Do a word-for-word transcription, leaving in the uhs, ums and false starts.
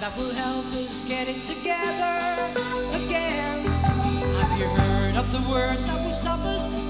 that will help us get it together again. Have you heard of the word that will stop us